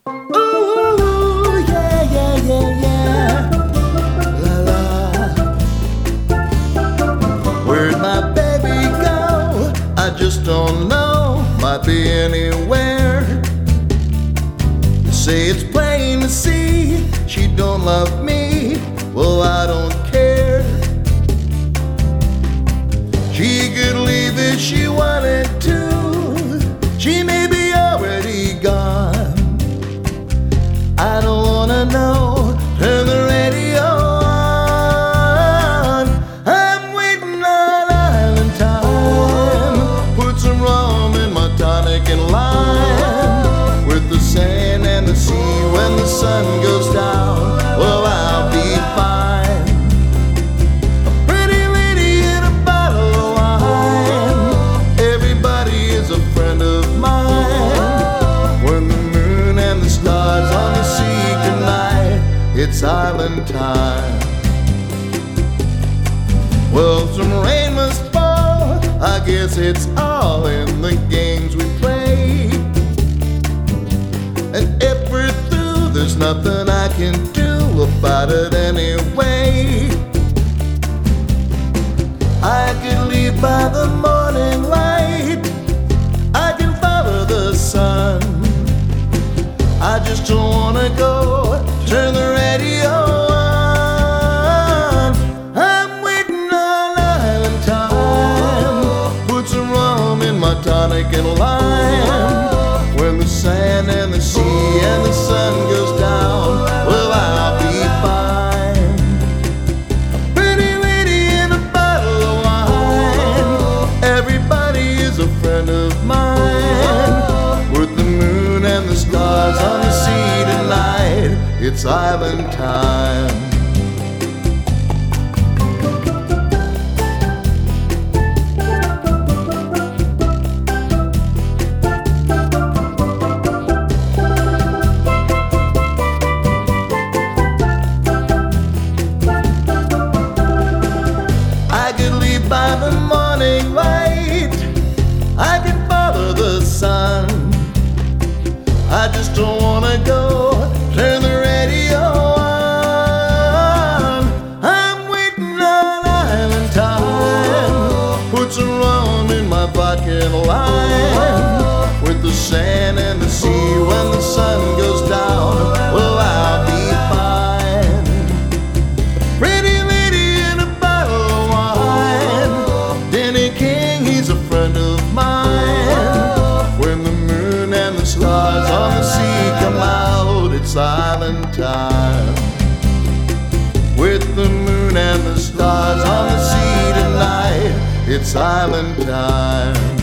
Ooh, yeah, yeah, yeah, yeah. La la. Where'd my baby go? I just don't know. Might be anywhere. They say it's plain to see she don't love me. Well, I don't care. She could leave if she wanted to. She may be already gone. I don't wanna know. Turn the radio on. I'm waiting on island time. Put some rum in my tonic and lime. With the sand and the sea when the sun goes down. Well, I'll be fine. A pretty lady in a bottle of wine. Everybody is a friend of mine. When the moon and the stars on the sea tonight, it's island time. Well, some rain must fall. I guess it's all in the games we play. And if we're through, there's nothing I can do about it anyway. I could leave by the morning light. I can follow the sun. I just don't wanna go. Turn the radio on. I'm waiting on island time. Put some rum in my tonic and lime. When the sand and the sea and the sun goes down, well, I'll be fine. A pretty lady in a bottle of wine. Everybody is a friend of mine. With the moon and the stars on the sea tonight, it's island time. By the morning light, I can follow the sun. I just don't wanna go. Turn the radio on. I'm waiting on island time. Put some rum in my vodka and lime. With the sand and the sea when the sun goes down, well, I'll be fine. Pretty lady in a bottle of wine. Danny King, he's a friend of mine. When the moon and the stars on the sea come out, it's island time. With the moon and the stars on the sea tonight, it's island time.